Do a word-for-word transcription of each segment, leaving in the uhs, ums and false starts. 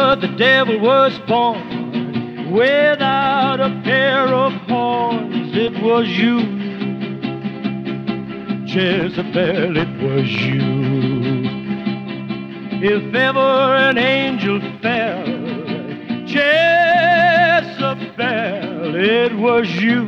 ever the devil was born without a pair of horns, it was you, Jezebel, it was you. If ever an angel fell, Jezebel, it was you,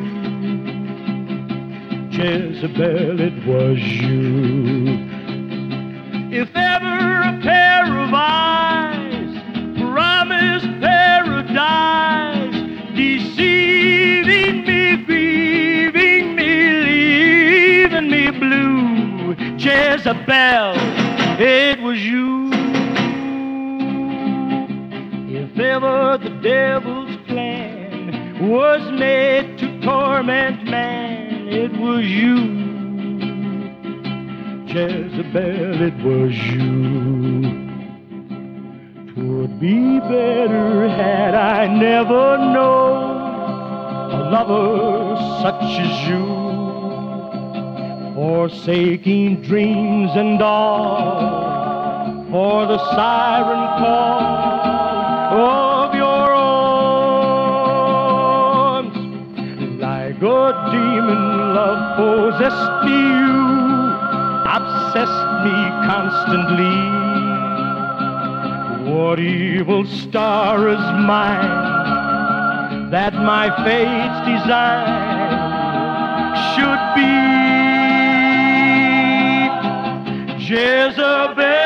Jezebel, it was you. If ever a pair of eyes promised paradise, deceiving me, grieving me, leaving me blue, Jezebel, it was you. If ever the devil's plan was made to torment man, it was you, Jezebel, it was you. 'Twould be better had I never known a lover such as you, forsaking dreams and all for the siren call of your arms. Like a demon, love possessed me, you obsessed me constantly. What evil star is mine that my fate's design should be Jezebel?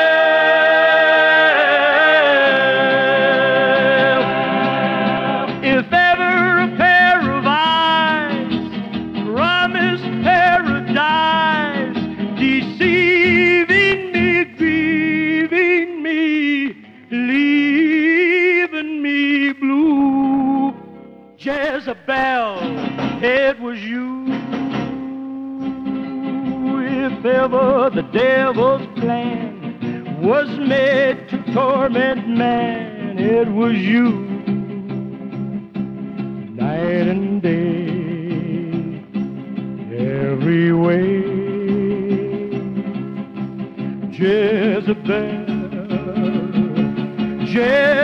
If ever a pair of eyes promised paradise, deceiving me, grieving me, leaving me blue, Jezebel, it was you. If ever the devil's plan was made to torment man, it was you. Night and day, every way, Jezebel, Jezebel.